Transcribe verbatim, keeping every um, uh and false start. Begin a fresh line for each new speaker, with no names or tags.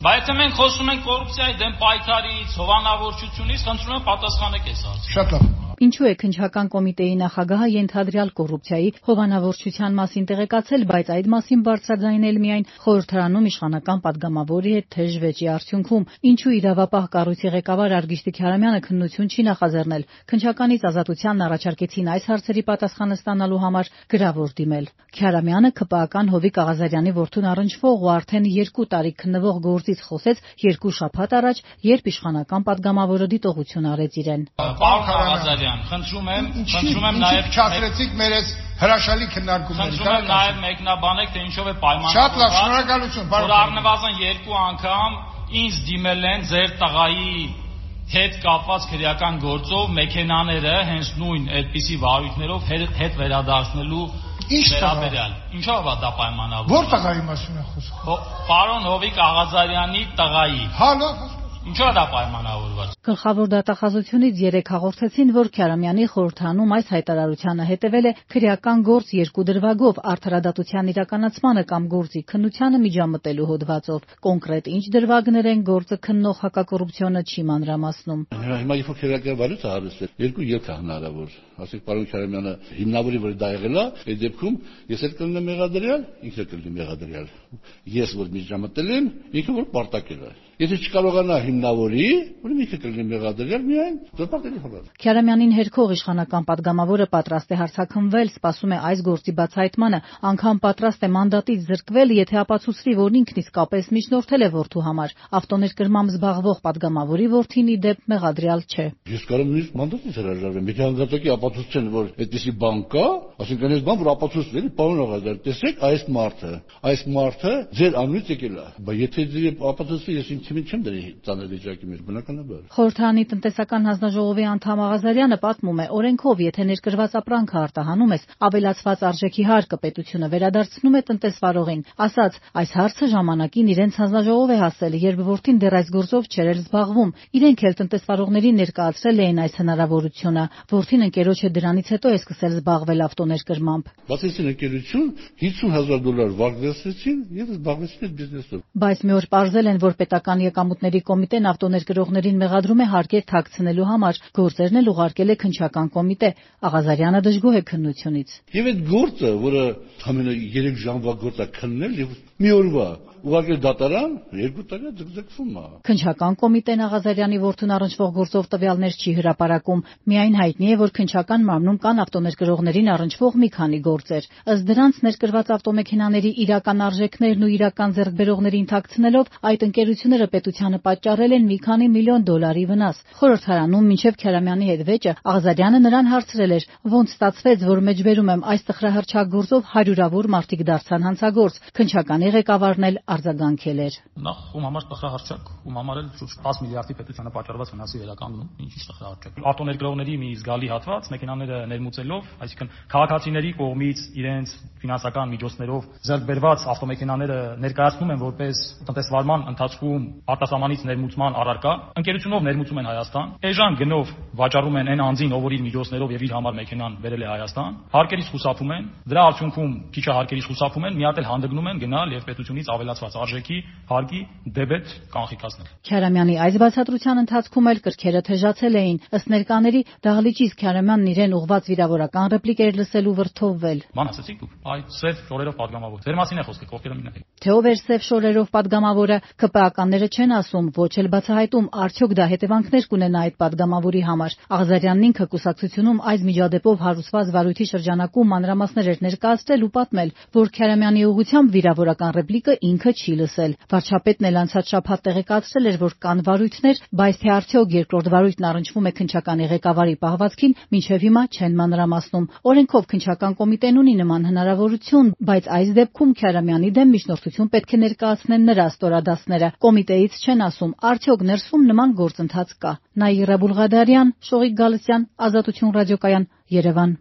Բայց մենք խոսում ենք կոռուպցիայի դեմ պայքարից, հովանավորչությունից, խնդրում եմ պատասխանեք այս հարցին։
Շատ լավ։
Ինչու է քննչական կոմիտեի նախագահը ենթադրյալ կոռուպցիայի հովանավորչության մասին տեղեկացել, բայց այդ մասին բարձրաձայնել միայն խորհրդարանում իշխանական падգամավորի հետ թեժ վեճի արդյունքում։ Ինչու իրավապահ կառույցի ղեկավար Արգիշտի Քյարամյանը քննություն չի նախաձեռնել։ Քննչականից Ազատությանն առաջարկեցին այս հարցերի պատասխանը ստանալու համար գրավոր դիմել։ Քյարամյանը ՔՊԱ-ական Հովիկ Աղազարյանի որդուն առնչվող ու արդեն երկու տարի քննվող գործից խոսեց երկու շաբաթ առաջ, երբ իշխանական падգամավորը դիտողություն արեց իրեն։
Պարոն Աղազարյան, խնդրում եմ, խնդրում եմ նաև
չասրեցիք մեր այս հրաշալի քննարկումները։
Խնդրում եմ նաև մեկնաբանեք, թե ինչով է պայմանավորված։
Շատ լավ, շնորհակալություն,
պարոն։ Որ առնվազն երկու անգամ ինձ դիմել են ձեր տղայի հետ կապված քրեական գործով մեքենաները հենց նույն այդպիսի վարույթներով հետ վերադարձնելու վերաբերյալ։ Ինչով է դա պայմանավորված։
Որ տղայի մասին է խոսքը։
Պարոն Հովիկ Աղազարյանի տղայի։
Հա, լավ։
Ինչու է դա պայմանավորված։
Գլխավոր դատախազությունից երեկ հաղորդեցին, որ Քյարամյանի խորհրդանում այս հայտարարությանը հետևել է քրեական գործ երկու դրվագով արդարադատության իրականացմանը կամ գործի քննությանը միջամտելու հոդվածով։ Կոնկրետ ինչ դրվագներ են գործը քննող հակակոռուպցիոնը չի մանրամասնում։
Հիմա երբ քրեական վարույթ է հարստել, երկու ելք է հնարավոր։ Ասենք պարոն Քյարամյանը հիմնավորի որ դա եղել է, այդ դեպքում ես էլ կլինեմ մեղադրյալ, ինքը կլինի մեղադրյալ։ Ես որ միջամտել եմ, ինքը որ պարտակել է։ Եթե չկարողանա հիմնավորի, ուրեմն ինքը կլինի մեղադրյալ միայն դեպի հոլը։
Քյարամյանին հերքող իշխանական падգամավորը պատրաստ է հարձակմվել, սպասում է այս գործի բացահայտմանը, անգամ պատրաստ է մանդատից զրկվել, եթե ապացուցվի, որ ինքն իսկապես միջնորդել է որդու համար։ Ավտոներկրմամբ զբաղվող падգամավորի որդին ի դեպ մեղադրյալ չէ։
Ես կարող եմ նույնիսկ մանդատից հրաժարվեմ, եթե հանգամանքի ապացուցեն, որ այդպիսի բան կա, ասենք այս բան որ ապացուցվել է, պարոն Աղազարյան, տեսեք այս մարդը, այս մարդը ձեր անունից եկել է, բայց եթե ձեր ապացուցվի, ես ինձ չեմ դրի ծանր վիճակի մեջ, բնականաբար։
Խորհրդարանի տնտեսական հանձնաժողովի անդամ Աղազարյանը պատմում է, օրենքով եթե ներկրված ապրանքը արտահանում ես, ավելացված արժեքի հարկը պետությունը վերադարձնում է տնտեսվարողին։ Ասաց, այս հարցը ժամանակին իրենց հանձնաժողով է հասել, երբ որդին դեռ այս գործով չէր զբաղվում։ Իրենք էլ տնտեսվարողներին ներկայացրել էին այս հնարավորությունը։ Որդին ընկերոջը դրանից հետո է սկսել զբաղվել ավտոներկրմամբ։
Բացեցին ընկերություն, հիսուն հազար դոլար վարձեցին եւ զբաղվեցին բիզնեսով։
Բայց մի օր պարզել են, որ պետական եկամուտների կոմիտեն ավտոներկրողներին մեղադրում է հարկեր թաքցնելու համար, գործերն էլ ուղարկել է քննչական կոմիտե։ Աղազարյանը դժգոհ է քննությունից։
Եվ այդ գործը, որը ամենը երեք ժամվա գործ է քննել եւ մի օրվա ուղարկել դատարան, երկու տարի ձգձգվում է։
Քննչական կոմիտեն Աղազարյանի որդուն առնչվող գործով տվյալներ չի հրապարակում։ Միայն հայտնի է, որ քննչական մարմնում կան ավտոներկրողներին առնչվող մի քանի գործեր։ Ըստ դրանց ներկրված ավտոմեքենաների իրական արժեքներն ու իրական ձեռքբերողներին թաքցնելով այդ ընկերությունները պետությանը պատճառել են մի քանի միլիոն դոլարի վնաս։ Խորհրդարանում մինչև Քյարամյանի հետ վեճը Աղազարյանը նրան հարցրել էր, ոնց ստացվեց, որ մեջբերում եմ այս տխրահռչակ գործով հարյուրավոր մարդիկ դարձան հանցագործ։ Քննչականի ղեկավարն էլ արձագանքել էր։
Նախ ում համար տխրահռչակ, ում համար էլ շուրջ տասը միլիարդի պետությանը պատճառված վնասի վերականգնում, ինչ տխրահռչակ։ Ավտոներկրողների մի զգալի հատված մեքենաները ներմուծելով, այսինքն քաղաքացիների կողմից իրենց ֆինանսական միջոցներով ձեռք բերված ավտոմեքենաները ներկայացնում են որպես տնտեսվարման ընթացքում արտասահմանից ներմուծման առարկա, ընկերությունով ներմուծում են Հայաստան, էժան գնով վաճառում են այն անձին, ով իր միջոցներով եւ իր համար մեքենան բերել է Հայաստան, հարկերից խուսափում են, դրա արդյունքում քիչը հարկերից խուսափում են, մի հատ էլ հանդգնում են գնալ եւ պետությունից ավելացված արժեքի հարկի դեբետ կանխիկացնել։
Քյարամյանի այս բացատրության ընթացքում էլ կրքերը թեժացել էին։ Ըստ ներկաների Դահլիճից Քյարամյանն իրեն ուղված վիրավորական ռեպլիկեր լսելու վրդովվել։
Ման ասեցիք դուք, այ սև շորերով падգամավոր։ Ձեր մասին է խոսքը, ովքեր մինակ։
Թե ով էր սև շորերով падգամավորը, ԿՊԱ-ականները չեն ասում, ոչ էլ բացահայտում, արդյոք դա հետևանքներ կունենա այդ падգամավորի համար։ Աղազարյանն ինքը կուսակցությունում այս միջադեպով հարուցված վարույթի շրջանակում մանրամասներ էր ներկայացրել ու պատմել, որ Քյարամյանի ուղղությամբ վիրավորական ռեպլիկը ինքը չի լսել։ Վարչապետն էլ անցած շաբաթ տեղեկացրել էր, որ կան վարույթներ, բայց թե արդյոք երկրորդ վարույթն առնչվում է քննչականի ղեկավարի պահվածքին, մինչև հիմա չեն մանրամասնում։ Օրենքով քննչական կոմիտեն ունի նման հնարավորություն, բայց այս դեպքում Քյարամյանի դեմ միջնորդություն պետք է ներկայացնեն նրա ստորադասները։ Կոմիտեից չեն ասում, արդյոք ներսում նման գործընթաց կա։ Նաիրա Բուլղադարյան, Շողիկ Գալստյան, Ազատություն ռադիոկայան, Երևան։